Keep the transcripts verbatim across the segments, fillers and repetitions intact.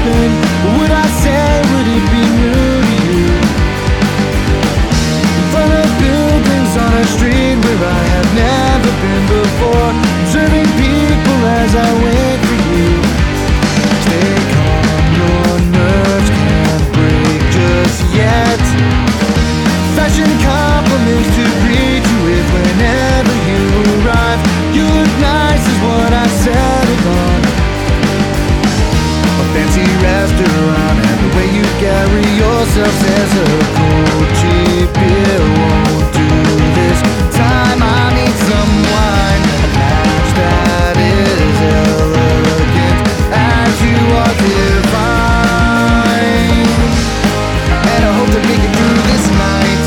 been? Would I say, would it be new to you? In front of buildings on a street where I have never been before, observing people as I wait for you. Stay calm, your nerves can't break just yet. Fashion compliments to greet you with whenever you arrive. You look nice is what I settled on. A fancy restaurant and the way you carry yourself says a cold cheap beer won't do this time. I need some wine, a match that is elegant as you are divine. And I hope to make it through this night.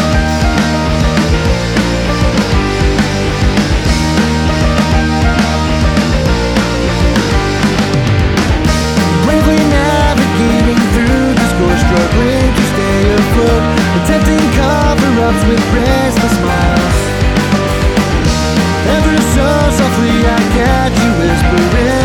Bravely navigating through the score, struggling to stay afloat, attempting cover-ups with braceless smiles. Ever so softly I catch you whispering